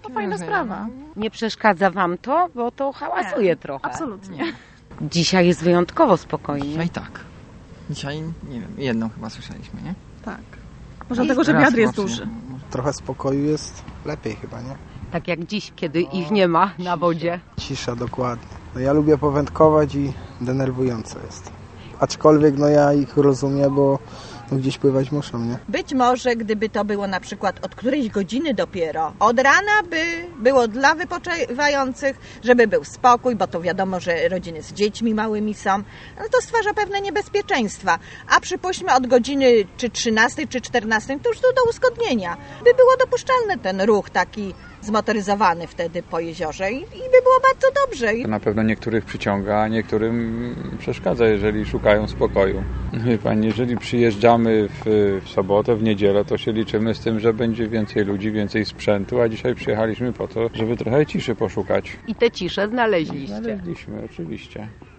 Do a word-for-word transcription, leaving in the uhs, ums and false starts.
to fajna sprawa. Nie przeszkadza wam to, bo to hałasuje Nie, trochę. Absolutnie. Dzisiaj jest wyjątkowo spokojnie. Dzisiaj tak. Dzisiaj, nie wiem, jedną chyba słyszeliśmy, nie? Tak. Może dlatego, że wiatr jest duży. Trochę spokoju jest lepiej chyba, nie? Tak jak dziś, kiedy ich nie ma na wodzie. Cisza, dokładnie. No ja lubię powędkować i denerwujące jest. Aczkolwiek no ja ich rozumiem, bo no gdzieś pływać muszą, nie? Być może gdyby to było na przykład od którejś godziny dopiero, od rana by było dla wypoczywających, żeby był spokój, bo to wiadomo, że rodziny z dziećmi małymi są, no to stwarza pewne niebezpieczeństwa. A przypuśćmy od godziny czy trzynastej, czy czternastej, to już to do uzgodnienia. By było dopuszczalny ten ruch taki zmotoryzowany wtedy po jeziorze i, i by było bardzo dobrze. To na pewno niektórych przyciąga, a niektórym przeszkadza, jeżeli szukają spokoju. Wie pani, jeżeli przyjeżdżamy w, w sobotę, w niedzielę, to się liczymy z tym, że będzie więcej ludzi, więcej sprzętu, a dzisiaj przyjechaliśmy po to, żeby trochę ciszy poszukać. I tę ciszę znaleźliście. Znaleźliśmy, oczywiście.